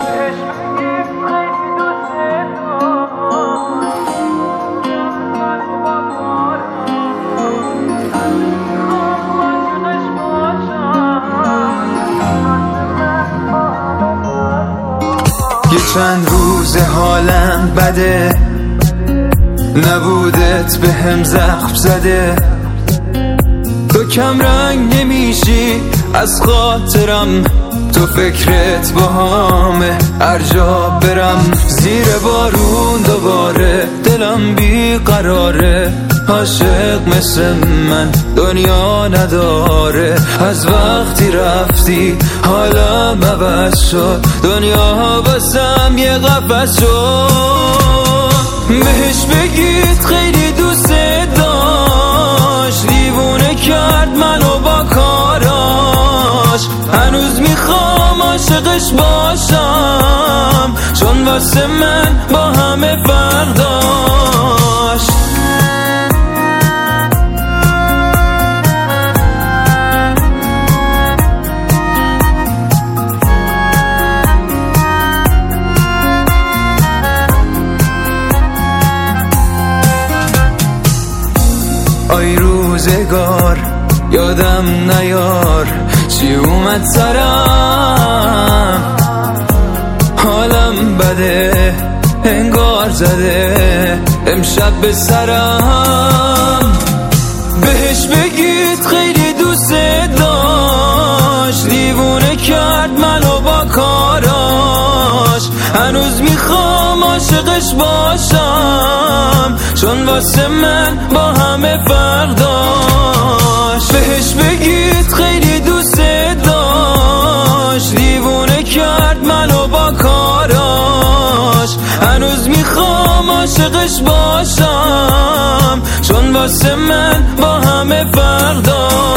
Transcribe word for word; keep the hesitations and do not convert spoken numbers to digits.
یه چند روز حالم بده، نبودت به هم زخم زده. تو کم رنگ نمیشی از خاطرم، تو فکرت با همه هر جا برم. زیر بارون دوباره دلم بی قراره، عاشق مثل من دنیا نداره. از وقتی رفتی حالم عوض شد، دنیا واسم یه قفس شد. بهش بگید خیلی دوست داشت، دیوونه کرد منو با کاراش. هنوز میخوام عاشقش باشم، چون واسه من با همه فرق داشت. آی روزگار یادم نیار چی اومد سرم، حالم بده انگار زده امشب به سرم. بهش بگید خیلی دوست داشت، دیوونه کرد منو با کاراش. هنوز میخوام عاشقش باشم، چون واسه من با همه فرق داشت. بهش بگید خیلی دوست داشت، دیوونه کرد منو با کاراش. هنوز میخوام عاشقش باشم، چون واسه من با همه فرق داشت.